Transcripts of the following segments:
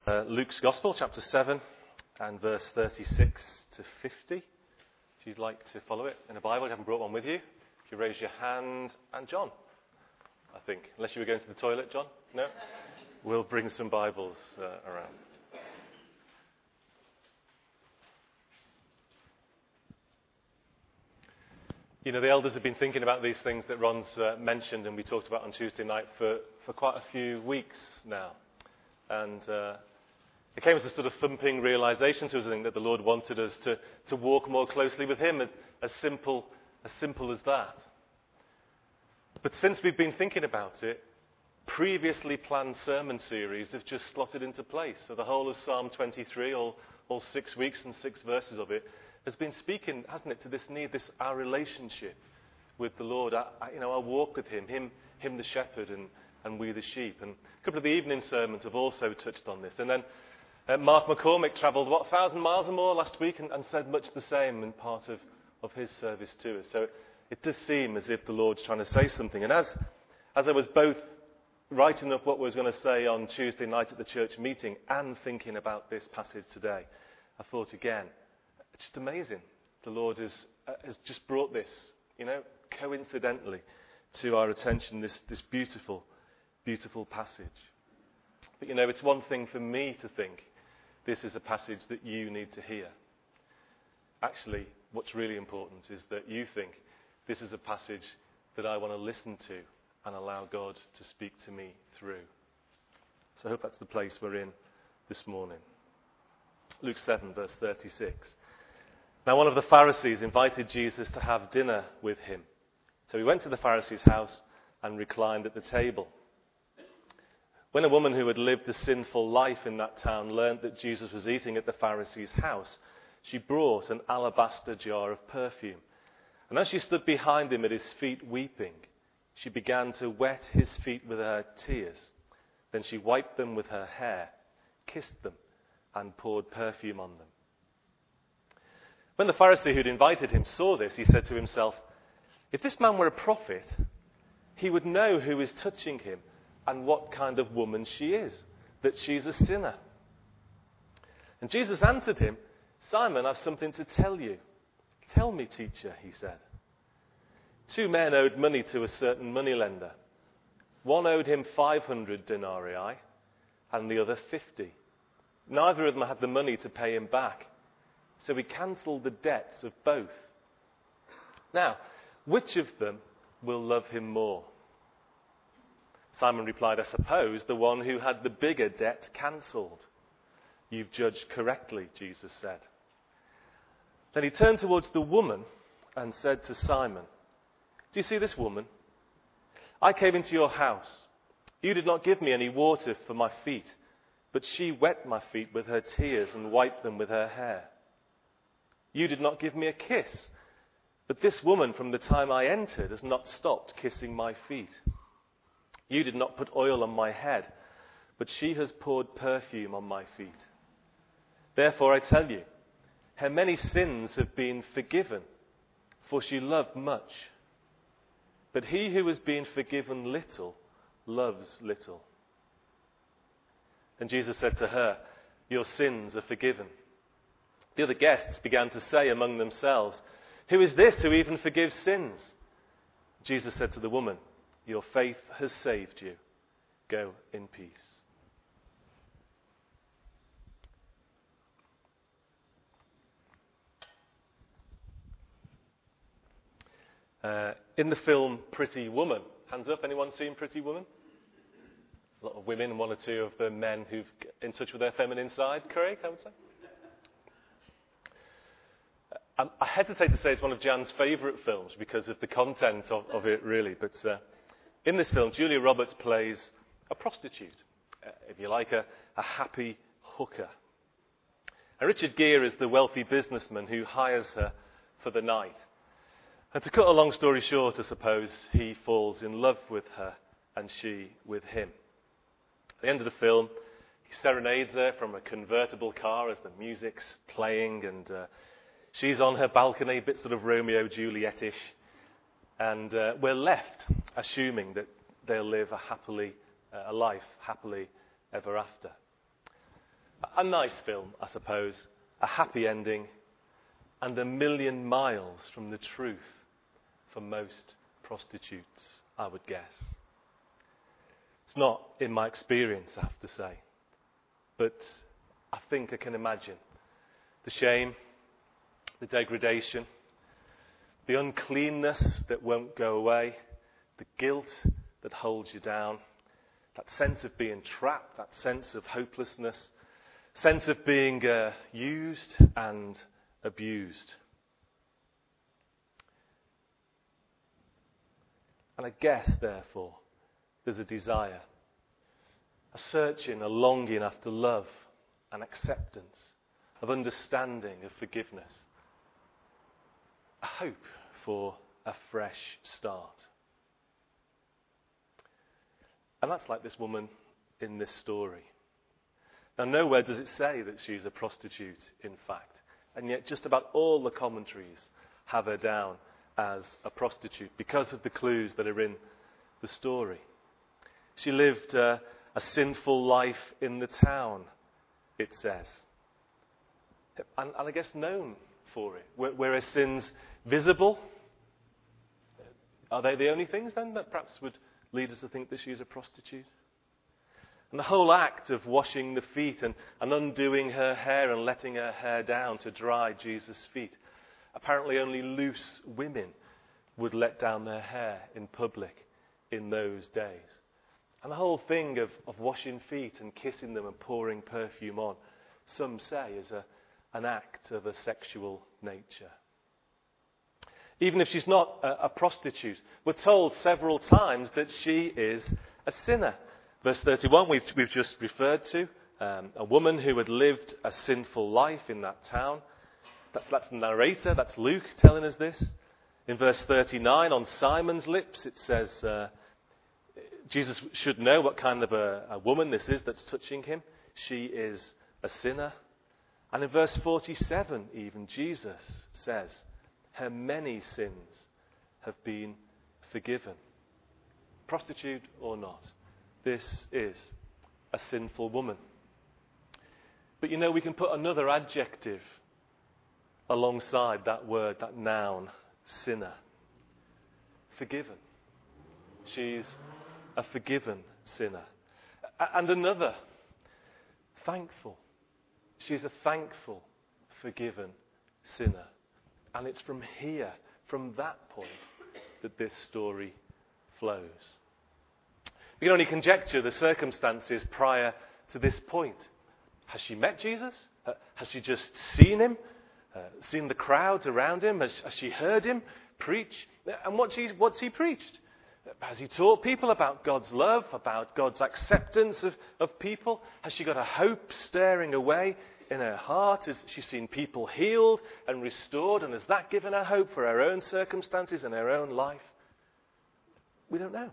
Luke's Gospel, chapter 7, and verse 36 to 50. If you'd like to follow it in a Bible, you haven't brought one with you. If you raise your hand, and John, I think. Unless you were going to the toilet, John? No? We'll bring some Bibles around. You know, the elders have been thinking about these things that Ron's mentioned and we talked about on Tuesday night for quite a few weeks now. And it came as a sort of thumping realization to us, I think, that the Lord wanted us to walk more closely with Him, as simple as that. But since we've been thinking about it, previously planned sermon series have just slotted into place. So the whole of Psalm 23, all 6 weeks and 6 verses of it, has been speaking, hasn't it, to this need, our relationship with the Lord, our walk with Him the shepherd and we the sheep. And a couple of the evening sermons have also touched on this. And then Mark McCormick travelled, 1,000 miles or more last week and said much the same in part of his service to us. So it does seem as if the Lord's trying to say something. And as I was both writing up what I was going to say on Tuesday night at the church meeting and thinking about this passage today, I thought again, it's just amazing. The Lord has just brought this, coincidentally to our attention, this beautiful, beautiful passage. But it's one thing for me to think this is a passage that you need to hear. Actually, what's really important is that you think this is a passage that I want to listen to and allow God to speak to me through. So I hope that's the place we're in this morning. Luke 7, verse 36. Now one of the Pharisees invited Jesus to have dinner with him. So he went to the Pharisee's house and reclined at the table. When a woman who had lived a sinful life in that town learned that Jesus was eating at the Pharisee's house, she brought an alabaster jar of perfume. And as she stood behind him at his feet weeping, she began to wet his feet with her tears. Then she wiped them with her hair, kissed them, and poured perfume on them. When the Pharisee who'd invited him saw this, he said to himself, if this man were a prophet, he would know who is touching him and what kind of woman she is, that she's a sinner. And Jesus answered him, Simon, I've something to tell you. Tell me, teacher, he said. 2 men owed money to a certain moneylender. One owed him 500 denarii and the other 50. Neither of them had the money to pay him back, so he cancelled the debts of both. Now, which of them will love him more? Simon replied, I suppose the one who had the bigger debt cancelled. You've judged correctly, Jesus said. Then he turned towards the woman and said to Simon, do you see this woman? I came into your house. You did not give me any water for my feet, but she wet my feet with her tears and wiped them with her hair. You did not give me a kiss, but this woman from the time I entered has not stopped kissing my feet. You did not put oil on my head, but she has poured perfume on my feet. Therefore I tell you, her many sins have been forgiven, for she loved much. But he who has been forgiven little loves little. And Jesus said to her, your sins are forgiven. The other guests began to say among themselves, who is this who even forgives sins? Jesus said to the woman, your faith has saved you. Go in peace. In the film Pretty Woman, hands up, anyone seen Pretty Woman? A lot of women and 1 or 2 of the men who've in touch with their feminine side. Craig, I would say. I hesitate to say it's one of Jan's favourite films because of the content of it, really. But in this film, Julia Roberts plays a prostitute, if you like, a happy hooker. And Richard Gere is the wealthy businessman who hires her for the night. And to cut a long story short, I suppose, he falls in love with her and she with him. At the end of the film, he serenades her from a convertible car as the music's playing and she's on her balcony, a bit sort of Romeo-Juliet-ish. And we're left assuming that they'll live a life happily ever after. A nice film, I suppose, a happy ending, and a million miles from the truth for most prostitutes, I would guess. It's not in my experience, I have to say, but I think I can imagine the shame, the degradation, the uncleanness that won't go away, the guilt that holds you down, that sense of being trapped, that sense of hopelessness, sense of being used and abused. And I guess, therefore, there's a desire, a searching, a longing after love and acceptance, of understanding, of forgiveness, a hope for a fresh start. And that's like this woman in this story. Now, nowhere does it say that she's a prostitute, in fact. And yet just about all the commentaries have her down as a prostitute because of the clues that are in the story. She lived a sinful life in the town, it says. And I guess known for it. Were her sins visible? Are they the only things then that perhaps would lead us to think that she's a prostitute? And the whole act of washing the feet and undoing her hair and letting her hair down to dry Jesus' feet. Apparently only loose women would let down their hair in public in those days. And the whole thing of washing feet and kissing them and pouring perfume on, some say is an act of a sexual nature. Even if she's not a prostitute, we're told several times that she is a sinner. Verse 31, we've just referred to a woman who had lived a sinful life in that town. That's the narrator, that's Luke telling us this. In verse 39, on Simon's lips, it says Jesus should know what kind of a woman this is that's touching him. She is a sinner. And in verse 47, even, Jesus says, her many sins have been forgiven. Prostitute or not, this is a sinful woman. But we can put another adjective alongside that word, that noun, sinner. Forgiven. She's a forgiven sinner. And another, thankful. She's a thankful, forgiven sinner. And it's from here, from that point, that this story flows. We can only conjecture the circumstances prior to this point. Has she met Jesus? Has she just seen him? Seen the crowds around him? Has she heard him preach? And what's he preached? Has he taught people about God's love, about God's acceptance of people? Has she got a hope staring away in her heart? Has she seen people healed and restored? And has that given her hope for her own circumstances and her own life? We don't know.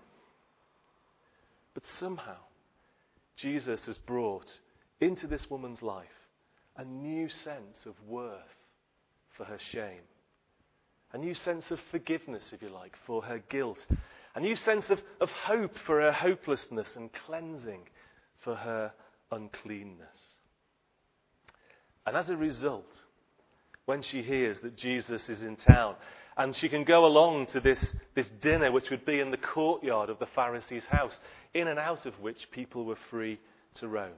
But somehow, Jesus has brought into this woman's life a new sense of worth for her shame. A new sense of forgiveness, if you like, for her guilt. A new sense of hope for her hopelessness and cleansing for her uncleanness. And as a result, when she hears that Jesus is in town, and she can go along to this dinner, which would be in the courtyard of the Pharisee's house, in and out of which people were free to roam.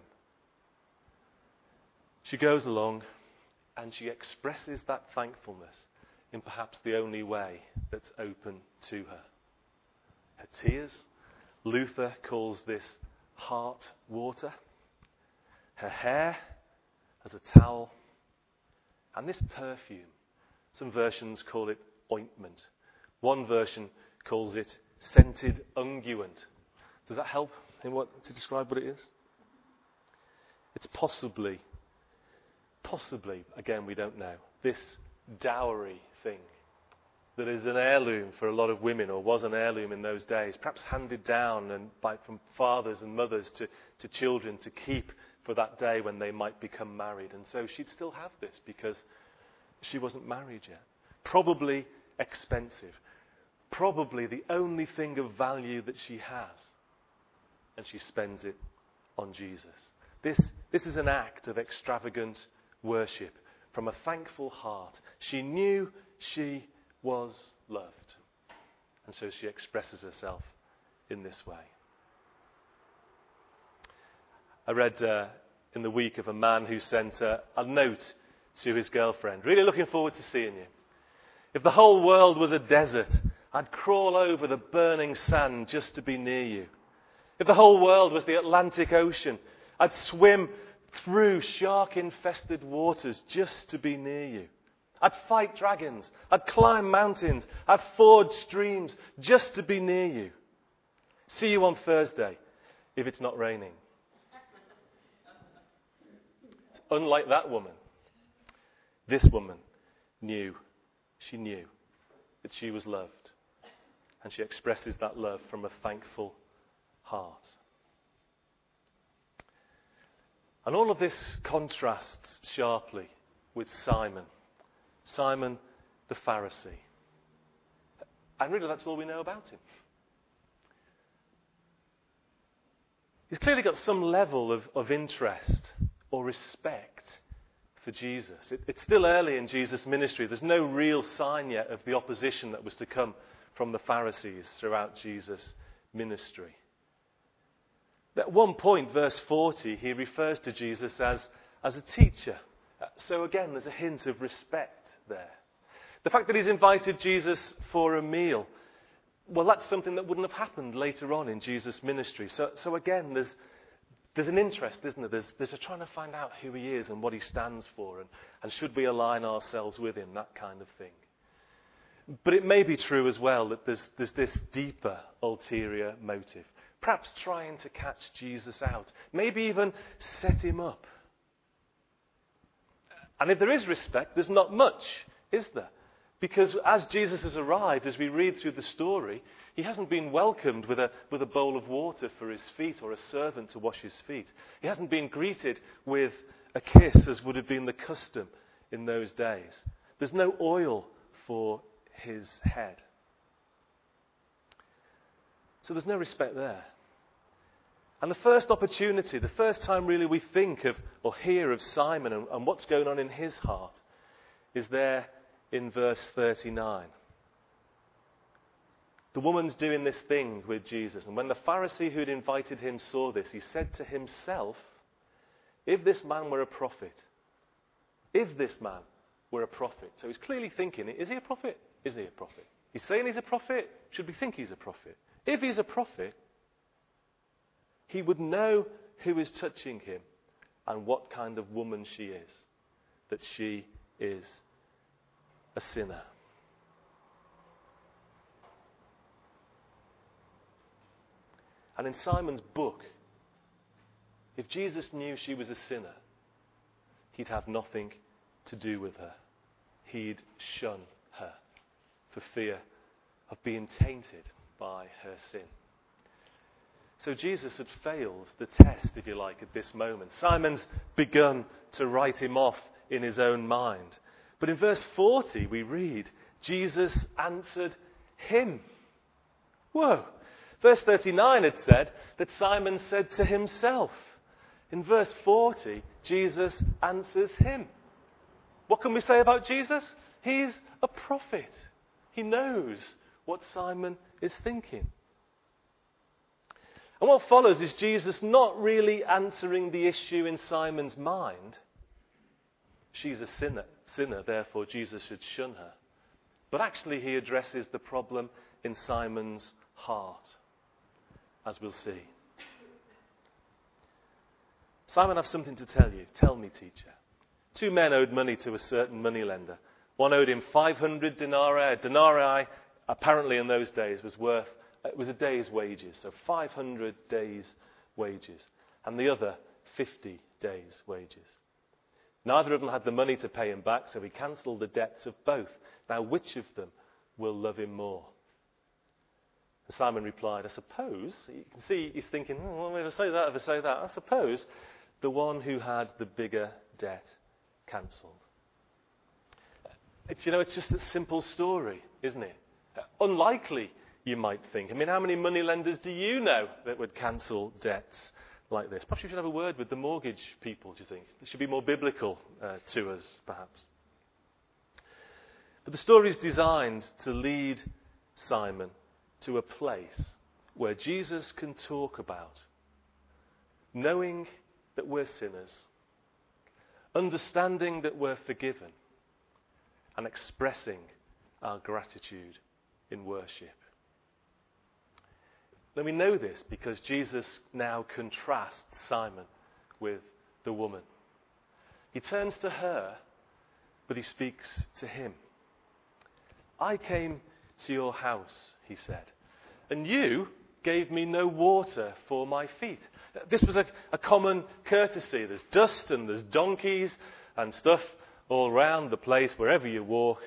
She goes along and she expresses that thankfulness in perhaps the only way that's open to her. Her tears, Luther calls this heart water. Her hair as a towel. And this perfume, some versions call it ointment. One version calls it scented unguent. Does that help to describe what it is? It's possibly, again we don't know, this dowry thing that is an heirloom for a lot of women, or was an heirloom in those days, perhaps handed down from fathers and mothers to children to keep for that day when they might become married. And so she'd still have this because she wasn't married yet. Probably expensive. Probably the only thing of value that she has. And she spends it on Jesus. This is an act of extravagant worship from a thankful heart. She knew she was loved. And so she expresses herself in this way. I read in the week of a man who sent a note to his girlfriend. Really looking forward to seeing you. If the whole world was a desert, I'd crawl over the burning sand just to be near you. If the whole world was the Atlantic Ocean, I'd swim through shark-infested waters just to be near you. I'd fight dragons. I'd climb mountains. I'd ford streams just to be near you. See you on Thursday, if it's not raining. Unlike that woman, this woman knew that she was loved. And she expresses that love from a thankful heart. And all of this contrasts sharply with Simon the Pharisee. And really that's all we know about him. He's clearly got some level of interest or respect for Jesus. It's still early in Jesus' ministry. There's no real sign yet of the opposition that was to come from the Pharisees throughout Jesus' ministry. At one point, verse 40, he refers to Jesus as a teacher. So again, there's a hint of respect there. The fact that he's invited Jesus for a meal, well, that's something that wouldn't have happened later on in Jesus' ministry. So again, there's an interest, isn't there? There's a trying to find out who he is and what he stands for, and should we align ourselves with him, that kind of thing. But it may be true as well that there's this deeper, ulterior motive. Perhaps trying to catch Jesus out. Maybe even set him up. And if there is respect, there's not much, is there? Because as Jesus has arrived, as we read through the story, he hasn't been welcomed with a bowl of water for his feet or a servant to wash his feet. He hasn't been greeted with a kiss as would have been the custom in those days. There's no oil for his head. So there's no respect there. And the first opportunity, the first time really we think of or hear of Simon and what's going on in his heart is there in verse 39. The woman's doing this thing with Jesus. And when the Pharisee who'd invited him saw this, he said to himself, if this man were a prophet, if this man were a prophet. So he's clearly thinking, is he a prophet? Is he a prophet? He's saying he's a prophet. Should we think he's a prophet? If he's a prophet, he would know who is touching him and what kind of woman she is, that she is a sinner. And in Simon's book, if Jesus knew she was a sinner, he'd have nothing to do with her. He'd shun her for fear of being tainted by her sin. So Jesus had failed the test, if you like, at this moment. Simon's begun to write him off in his own mind. But in verse 40 we read, Jesus answered him. Whoa. Verse 39 had said that Simon said to himself. In verse 40, Jesus answers him. What can we say about Jesus? He's a prophet. He knows what Simon is thinking. And what follows is Jesus not really answering the issue in Simon's mind. She's a sinner, therefore Jesus should shun her. But actually he addresses the problem in Simon's heart, as we'll see. Simon, I have something to tell you. Tell me, teacher. 2 men owed money to a certain moneylender. One owed him 500 denarii. A denarii, apparently in those days, it was a day's wages, so 500 days' wages. And the other, 50 days' wages. Neither of them had the money to pay him back, so he cancelled the debts of both. Now, which of them will love him more? And Simon replied, I suppose, you can see he's thinking, if I say that, I suppose the one who had the bigger debt cancelled. It's just a simple story, isn't it? Unlikely, you might think. I mean, how many moneylenders do you know that would cancel debts like this. Perhaps we should have a word with the mortgage people, do you think? It should be more biblical to us, perhaps. But the story is designed to lead Simon to a place where Jesus can talk about knowing that we're sinners, understanding that we're forgiven, and expressing our gratitude in worship. Now we know this because Jesus now contrasts Simon with the woman. He turns to her, but he speaks to him. I came to your house, he said, and you gave me no water for my feet. This was a common courtesy. There's dust and there's donkeys and stuff all around the place, wherever you walk.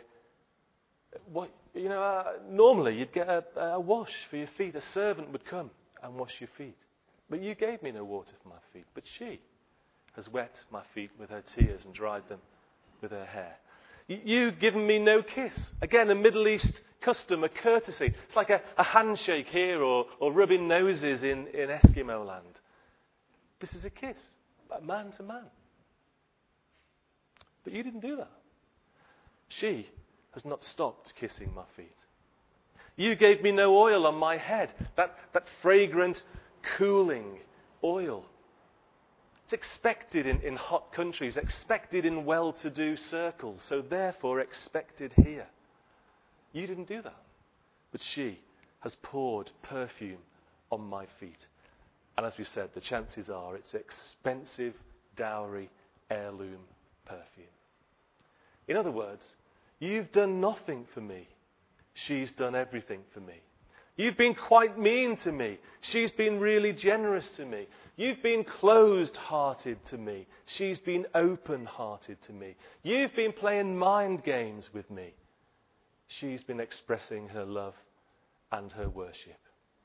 Normally you'd get a wash for your feet. A servant would come and wash your feet. But you gave me no water for my feet. But she has wet my feet with her tears and dried them with her hair. You've given me no kiss. Again, a Middle East custom, a courtesy. It's like a handshake here or rubbing noses in Eskimo land. This is a kiss, man to man. But you didn't do that. She has not stopped kissing my feet. You gave me no oil on my head, that fragrant, cooling oil. It's expected in hot countries, expected in well-to-do circles, so therefore expected here. You didn't do that. But she has poured perfume on my feet. And as we said, the chances are it's expensive, dowry, heirloom perfume. In other words, you've done nothing for me. She's done everything for me. You've been quite mean to me. She's been really generous to me. You've been closed-hearted to me. She's been open-hearted to me. You've been playing mind games with me. She's been expressing her love and her worship.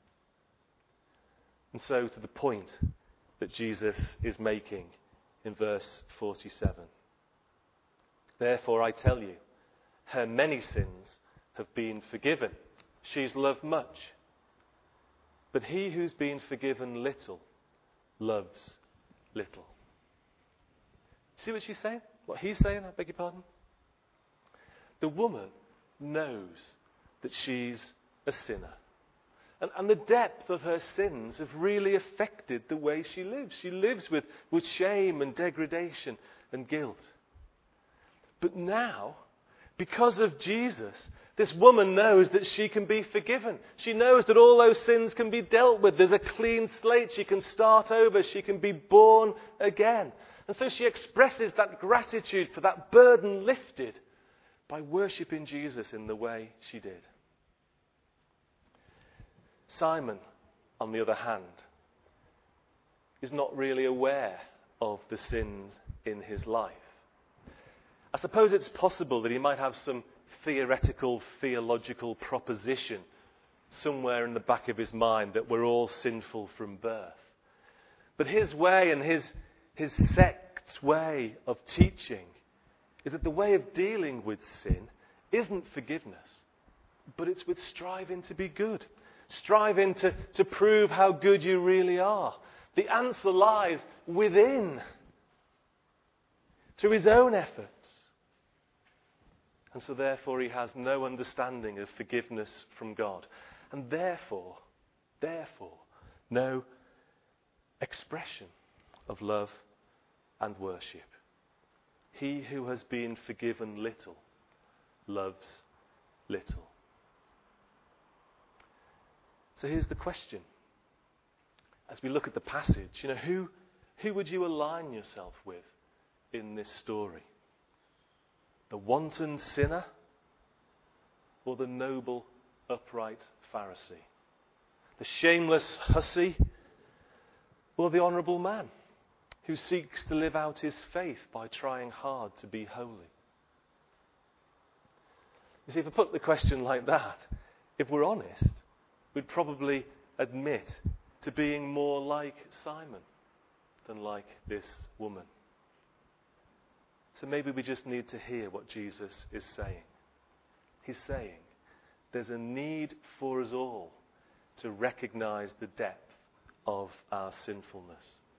And so to the point that Jesus is making in verse 47. Therefore I tell you, her many sins have been forgiven. She's loved much. But he who's been forgiven little loves little. See what she's saying? What he's saying, I beg your pardon? The woman knows that she's a sinner. And the depth of her sins have really affected the way she lives. She lives with shame and degradation and guilt. But now, because of Jesus, this woman knows that she can be forgiven. She knows that all those sins can be dealt with. There's a clean slate. She can start over. She can be born again. And so she expresses that gratitude for that burden lifted by worshipping Jesus in the way she did. Simon, on the other hand, is not really aware of the sins in his life. I suppose it's possible that he might have some theological proposition somewhere in the back of his mind that we're all sinful from birth. But his way and his sect's way of teaching is that the way of dealing with sin isn't forgiveness, but it's with striving to be good, striving to prove how good you really are. The answer lies within, through his own efforts. And so therefore he has no understanding of forgiveness from God. And therefore, no expression of love and worship. He who has been forgiven little loves little. So here's the question. As we look at the passage, who would you align yourself with in this story? The wanton sinner or the noble, upright Pharisee? The shameless hussy or the honourable man who seeks to live out his faith by trying hard to be holy? You see, if I put the question like that, if we're honest, we'd probably admit to being more like Simon than like this woman. So maybe we just need to hear what Jesus is saying. He's saying there's a need for us all to recognize the depth of our sinfulness.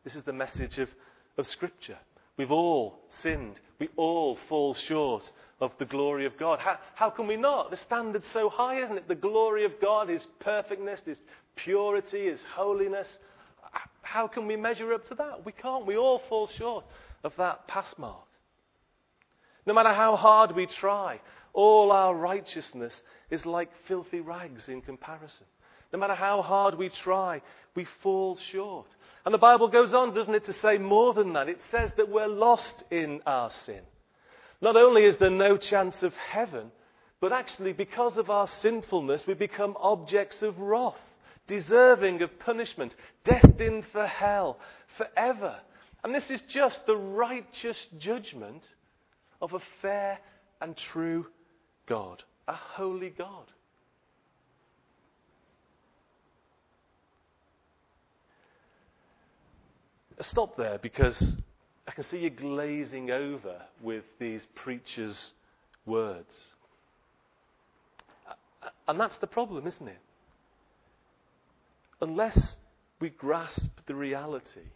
This is the message of Scripture. We've all sinned. We all fall short of the glory of God. How can we not? The standard's so high, isn't it? The glory of God, His perfectness, His purity, His holiness. How can we measure up to that? We can't. We all fall short of that pass mark. No matter how hard we try, all our righteousness is like filthy rags in comparison. No matter how hard we try, we fall short. And the Bible goes on, doesn't it, to say more than that. It says that we're lost in our sin. Not only is there no chance of heaven, but actually because of our sinfulness, we become objects of wrath, deserving of punishment, destined for hell forever. And this is just the righteous judgment of a fair and true God, a holy God. Stop there, because I can see you glazing over with these preachers' words. And that's the problem, isn't it? Unless we grasp the reality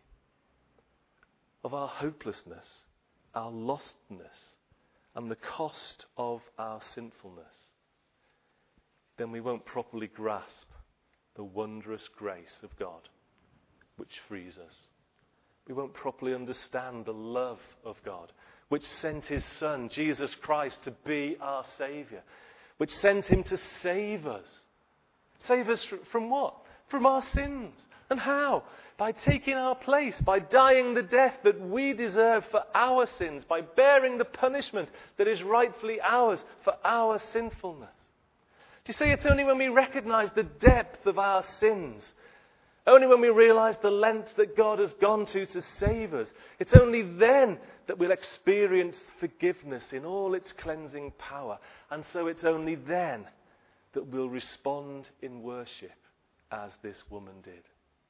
of our hopelessness, our lostness, and the cost of our sinfulness, then we won't properly grasp the wondrous grace of God, which frees us. We won't properly understand the love of God, which sent His Son, Jesus Christ, to be our Saviour, which sent Him to save us. Save us from what? From our sins. And how? By taking our place, by dying the death that we deserve for our sins, by bearing the punishment that is rightfully ours for our sinfulness. Do you see, it's only when we recognise the depth of our sins, only when we realise the length that God has gone to save us, it's only then that we'll experience forgiveness in all its cleansing power. And so it's only then that we'll respond in worship as this woman did.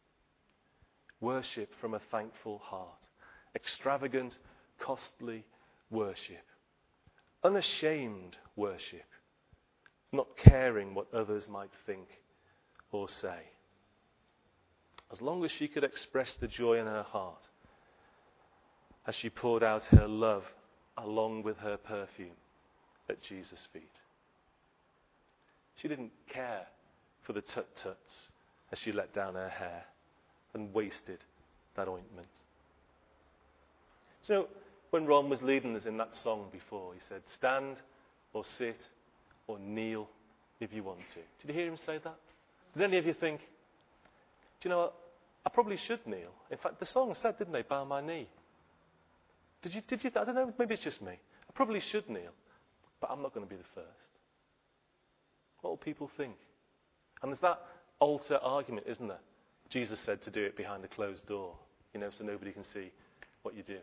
Worship from a thankful heart. Extravagant, costly worship. Unashamed worship. Not caring what others might think or say. As long as she could express the joy in her heart as she poured out her love along with her perfume at Jesus' feet. She didn't care for the tut-tuts as she let down her hair and wasted that ointment. You know, when Ron was leading us in that song before, he said, stand or sit or kneel if you want to. Did you hear him say that? Did any of you think, do you know what? I probably should kneel. In fact, the song said, didn't they, bow my knee? Did you? I don't know, maybe it's just me. I probably should kneel, but I'm not going to be the first. What will people think? And there's that altar argument, isn't there? Jesus said to do it behind a closed door, so nobody can see what you're doing.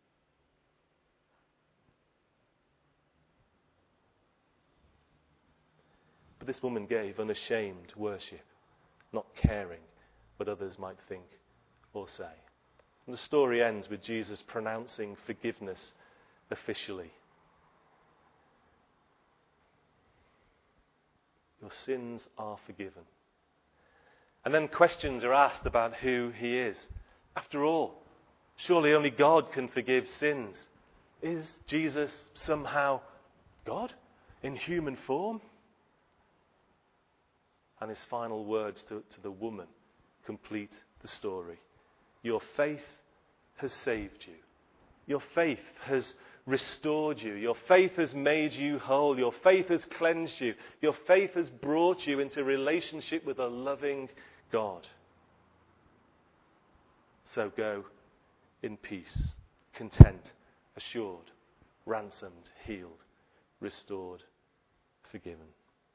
But this woman gave unashamed worship, not caring what others might think or say. And the story ends with Jesus pronouncing forgiveness officially. Your sins are forgiven. And then questions are asked about who He is. After all, surely only God can forgive sins. Is Jesus somehow God in human form? And His final words to the woman complete the story. Your faith has saved you. Your faith has restored you. Your faith has made you whole. Your faith has cleansed you. Your faith has brought you into relationship with a loving God. So go in peace, content, assured, ransomed, healed, restored, forgiven.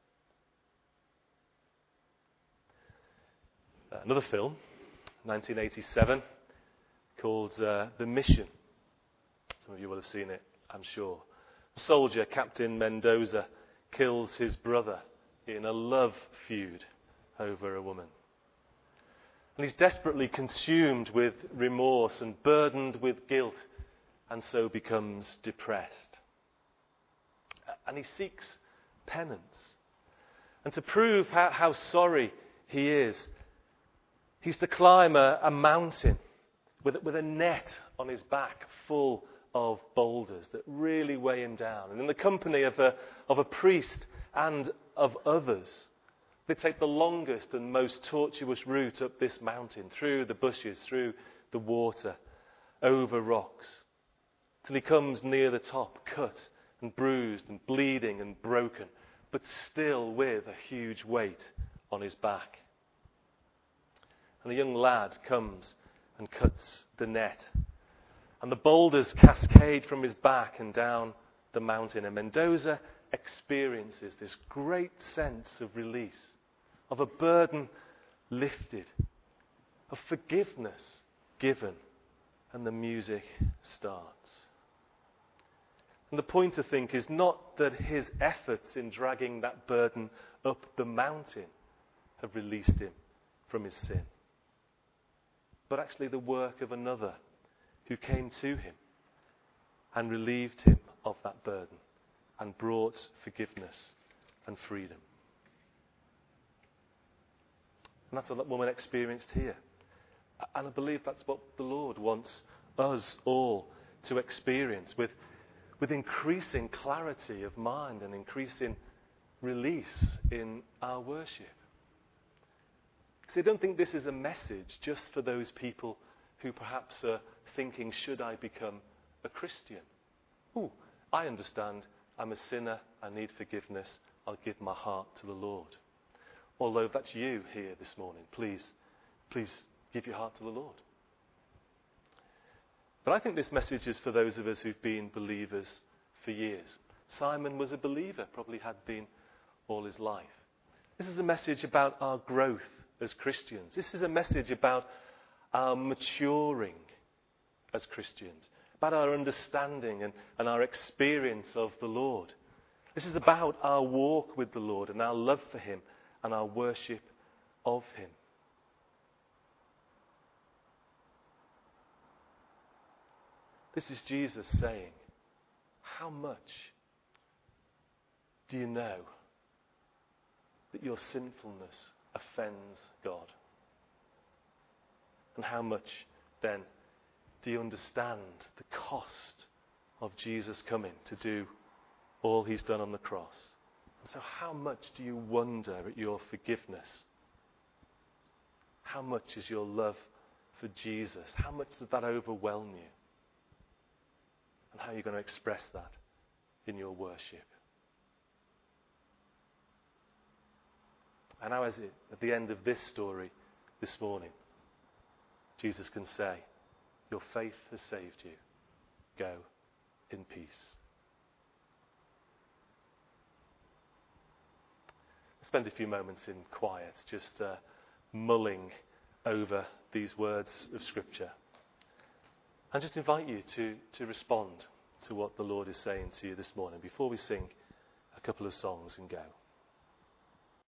Another film, 1987, called The Mission. Some of you will have seen it, I'm sure. A soldier, Captain Mendoza, kills his brother in a love feud over a woman. And he's desperately consumed with remorse and burdened with guilt, and so becomes depressed. And he seeks penance. And to prove how sorry he is, he's to climb a mountain with a net on his back full of boulders that really weigh him down. And in the company of a priest and of others, they take the longest and most tortuous route up this mountain, through the bushes, through the water, over rocks, till he comes near the top, cut and bruised and bleeding and broken, but still with a huge weight on his back. And the young lad comes and cuts the net, and the boulders cascade from his back and down the mountain, and Mendoza experiences this great sense of release, of a burden lifted, of forgiveness given, and the music starts. And the point, I think, is not that his efforts in dragging that burden up the mountain have released him from his sin, but actually the work of another who came to him and relieved him of that burden and brought forgiveness and freedom. And that's what that woman experienced here. And I believe that's what the Lord wants us all to experience, with increasing clarity of mind and increasing release in our worship. See, I don't think this is a message just for those people who perhaps are thinking, should I become a Christian? Oh, I understand, I'm a sinner, I need forgiveness, I'll give my heart to the Lord. Although if that's you here this morning, please give your heart to the Lord. But I think this message is for those of us who've been believers for years. Simon was a believer, probably had been all his life. This is a message about our growth as Christians. This is a message about our maturing as Christians, about our understanding and our experience of the Lord. This is about our walk with the Lord and our love for him and our worship of him. This is Jesus saying, how much do you know that your sinfulness offends God? And how much then do you understand the cost of Jesus coming to do all he's done on the cross? And so how much do you wonder at your forgiveness? How much is your love for Jesus? How much does that overwhelm you? And how are you going to express that in your worship? And how is it at the end of this story this morning, Jesus can say, your faith has saved you. Go in peace. Spend a few moments in quiet, just mulling over these words of Scripture. And just invite you to respond to what the Lord is saying to you this morning before we sing a couple of songs and go.